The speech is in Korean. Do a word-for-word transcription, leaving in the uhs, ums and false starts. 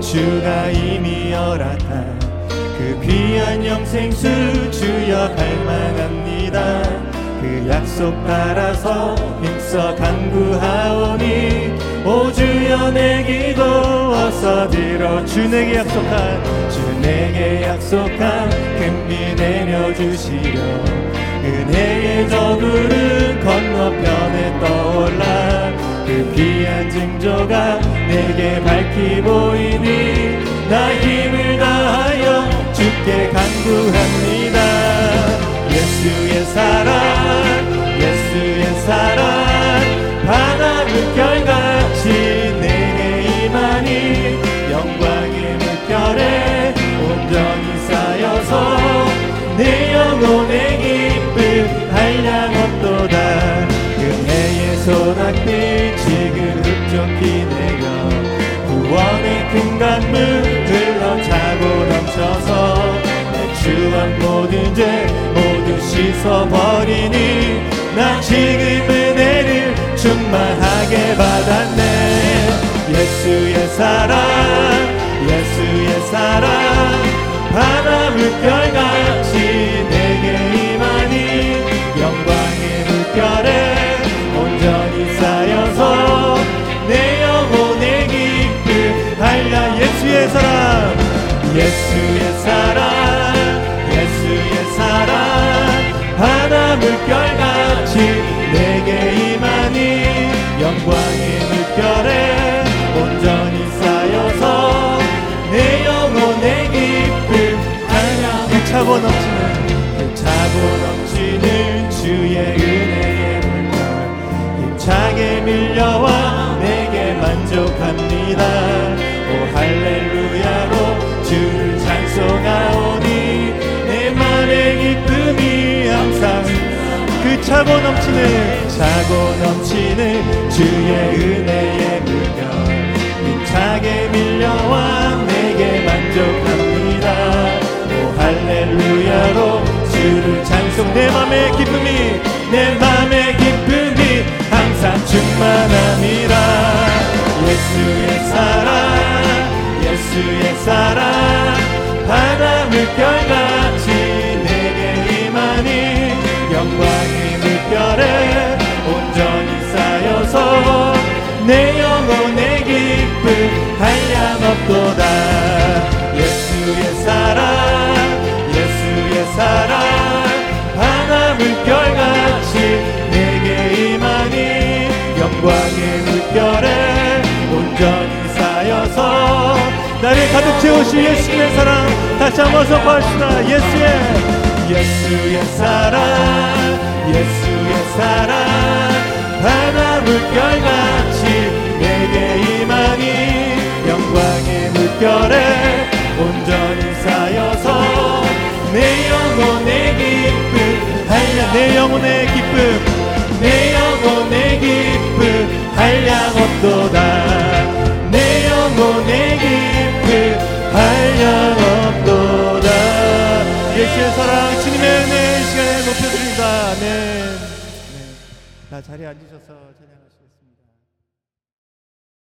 주가 이미 허락한 그 귀한 영생수 주여 갈망합니다. 그 약속 따라서 힘써 간구하오니 오 주여 내 기도 어서 들어 주 내게 약속한 주 내게 약속한 금비 내려주시려 은혜의 저구름 건너편에 떠올라 그 귀한 징조가 내게 밝히 보이니 나 힘을 다하여 주께 간구합니다. 예수의 사랑 예수의 사랑 바다 물결같이 내게 임하니 영광의 물결에 온전히 쌓여서 내 영혼의 기쁨 한량없도다. 은혜의 소낙빛 지금 흡족히 내려 구원의 큰 강물 흘러차고 넘쳐서 내 추한 모든 죄 모두 씻어버리니 나 지금 은혜를 충만하게 받았네. 예수의 사랑 예수의 사랑 바다 물결같이 내게 임하니 영광의 물결에 온전히 쌓여서 내 영혼의 기쁨 한량 예수의 사랑 예수의 사랑 예수의 사랑 바다 물결같이 내게 임하니 영광의 물결에 온전히 쌓여서 내 영혼의 기쁨 한량 그 차고 넘치는 그 차고 넘치는 주의 은혜의 물결 힘차게 밀려와 내게 만족합니다. 오 할렐루야로 주를 찬송하오니 내 맘의 기쁨이 항상 그 차고 넘치는 차고 넘치는 주의 은혜의 물결 힘차게 밀려와 내게 만족합니다. 오 할렐루야로 주를 찬송 내 맘의 기쁨이 내 맘의 기쁨이 항상 충만합니다. 예수의 사랑 예수의 사랑 바다 물결같이 내게 임하니 영광의 물결에 온전히 쌓여서 내 영혼의 기쁨 한량없도다. 예수의 사랑 예수의 사랑 바다 물결같이 내게 임하니 영광의 물결에 온전히 쌓여서 나를 가득 채우시 예수의 사랑 다시 한번 선포합시다. 예수의 예수의 사랑 예수의 사랑 바다 물결같이 내게 임하니 영광의 물결에 온전히 쌓여서 내 영혼의 기쁨 한량 내 영혼의 기쁨 내 영혼의 기쁨 한량없도다. 내 영혼의 기쁨 한량없도다. 예수의 사랑 주님의 은혜 이 시간에 높여드립니다. 아멘. 네. 다 자리에 앉으셔서 찬양